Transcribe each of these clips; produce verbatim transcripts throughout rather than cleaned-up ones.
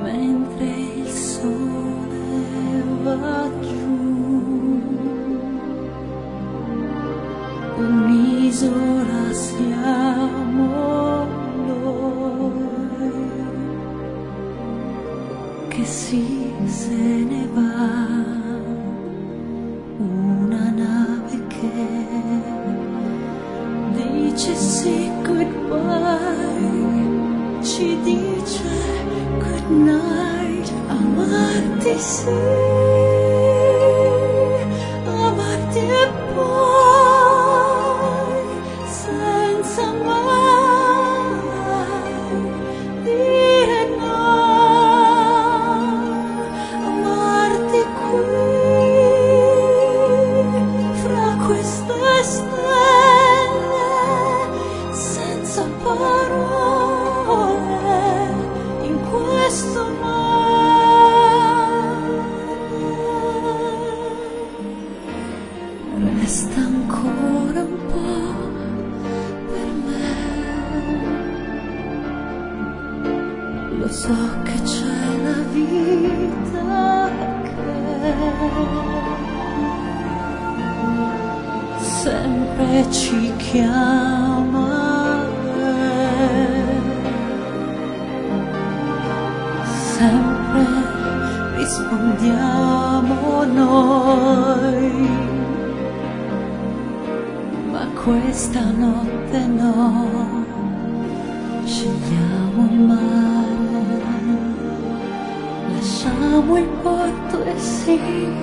mentre il sole va giù, un'isola siamo noi, che sì se ne va, una nave che dice sì goodbye, ci dice good night, amarti sì, amarti e poi senza mai dire no, amarti qui fra queste stelle senza parole in questo mare. Resta ancora un po' per me, lo so che c'è la vita che sempre ci chiama, sempre rispondiamo noi, ma questa notte no, scegliamo il mare, lasciamo il porto e sì,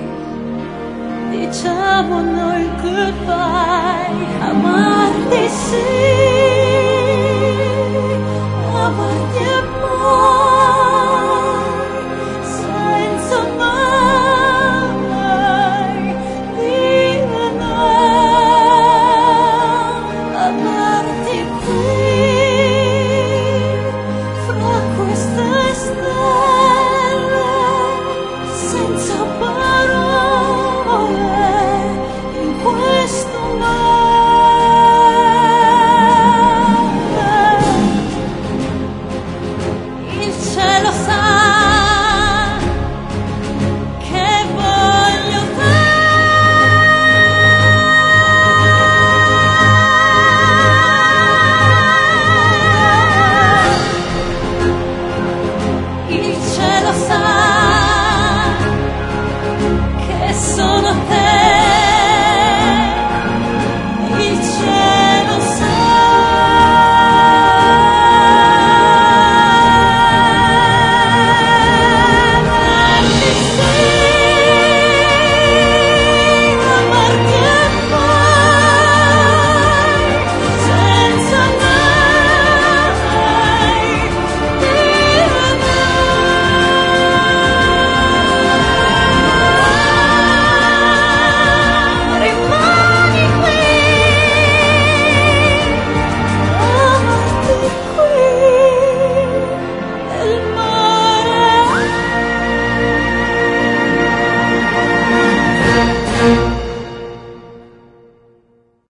diciamo noi goodbye, amarti sì, amarti e poi senza mai dire no, amarti qui fra queste stelle senza parole in questo mare. Il cielo sa